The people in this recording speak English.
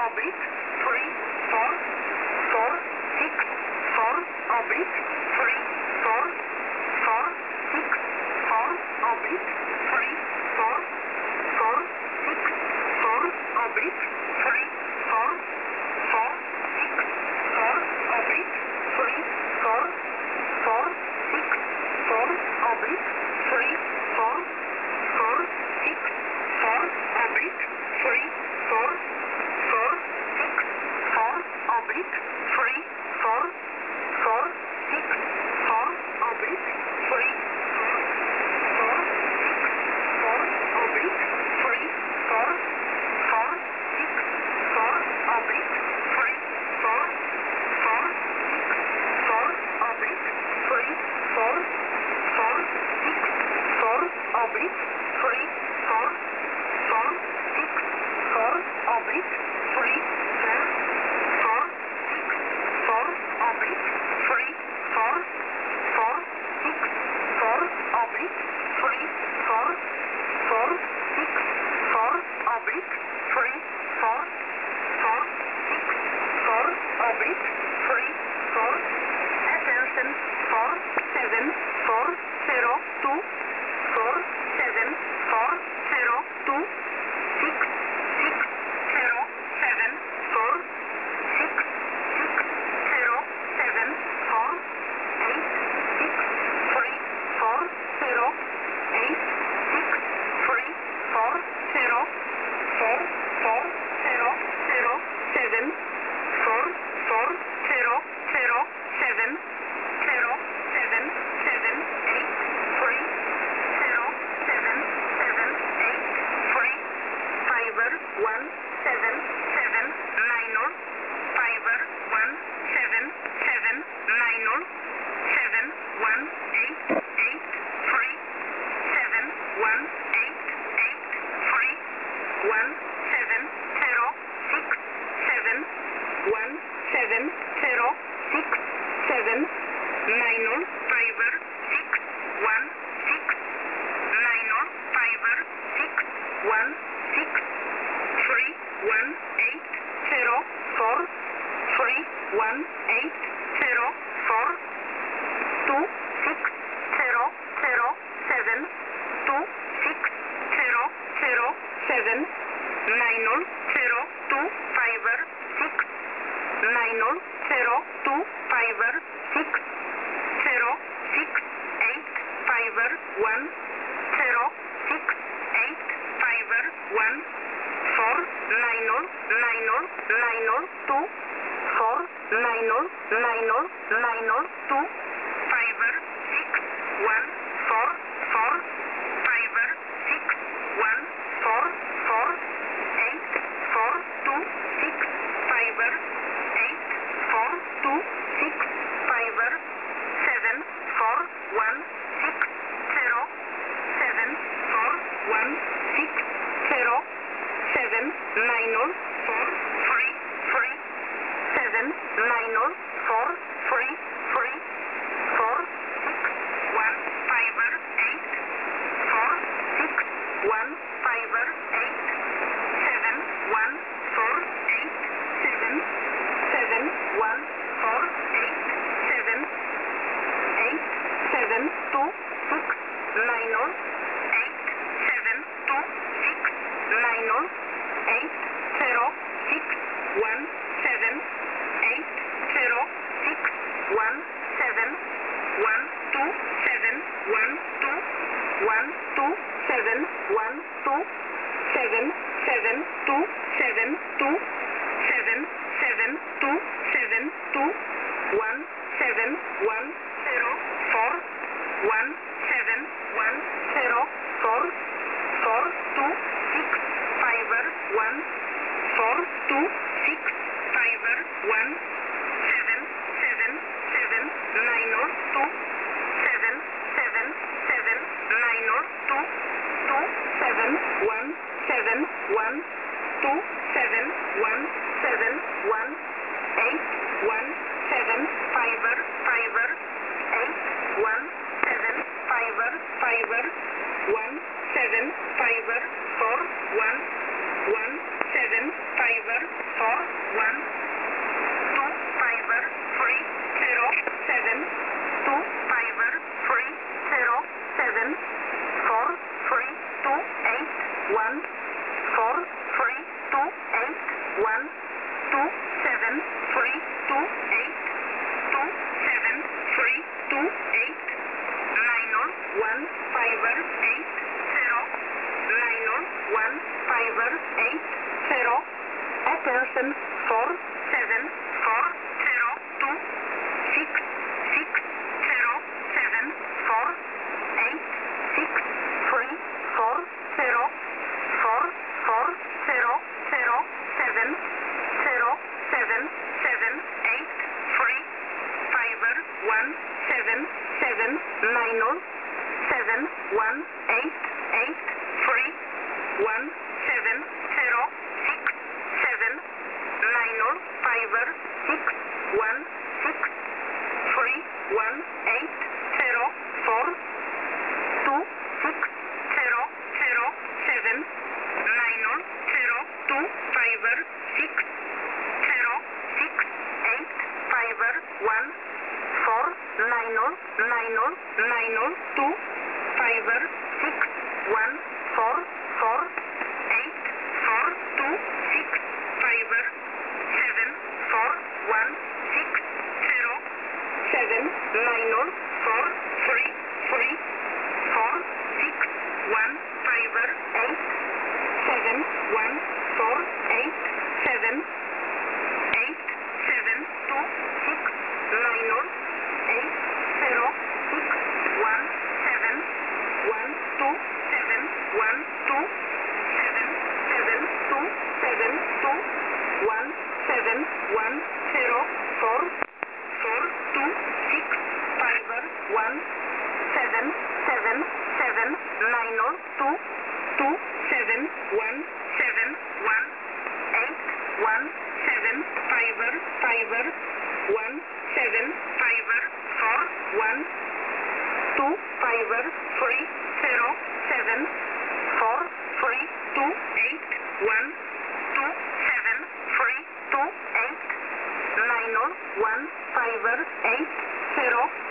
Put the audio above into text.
oblique 3 4 4 6 4 oblique 3 4 4 6 4 oblique 3 4 4 6 4 oblique 3 4 4 6 4 oblique 3 4 4 6 4 oblique 3 4 4 6 4 oblique 3 4 4 6 4 oblique 3 4 4 6 4 oblique 3 4 4 6 4 oblique 3 4 4 6 4 oblique 3 4 4 6 4 oblique 3 4 4 6 4 oblique 3 4 4 6 4 oblique 3 4 4 6 4 oblique 3 4 4 6 4 oblique 3 4 4 6 4 oblique 3 4 4 6 4 oblique 3 4 attention 4 7 4 0 2 4 7 4 0 2 6 6 0 7 4 6 6 0 7 4 8 6 3 4 0 8 6 3 4 0 4 4 0 0 7 4 4 0 0 7 0 7 7 8 3 0 7 7 8 3 fiber 1 7 7 minor fiber 1 7 7 minor 7 1 8 8 3 7 1 8 8 3 1 7 0 6 7 1 7 0 6 7 minor fiber 6 1 6 minor fiber 6 1 6 3 1 8 0 4 3 1 8 0 4 2 6 0 0 7 2 6 0 0 7 minor 0 2 fiber 6 minor 0 2 fiber 6 0 6 8 fiber 1 0 6 8 fiber 1 4 minor minor minor 2 4 minor minor minor 2 fiber 6 1 4 4 fiber 6 1 4 4 8 4 2 6 fiber 8 4 2 6 fiber 7 4 1 6 0 7 4 1 6 0 7 minor 4 3 3 7 minor 4 3 3 4 6 1 fiber 8 4 6 1 fiber 8 7 1 4 8 7 7 1 4 8 7 8 7 2 6 minor 8 7 2 6 minor 8 0 6 1 7 8 0 6 1 7 1 2 7 1 2 1 2 7 1 2 7 7 2 7 2 7 7 2 7 2 1 7 1 0 4 1 7 1 0 4 4 2 6 fiber 1 4 2 6 fiber 1 7 7 7 minor 2 7 7 7 minor 2 2 7 1 7 1 2 7 1 7 1 8 1 7 fiber fiber 8 1 7 fiber fiber 1 7 fiber 4 1 1 7 fiber 4 Attention 1 5 8 0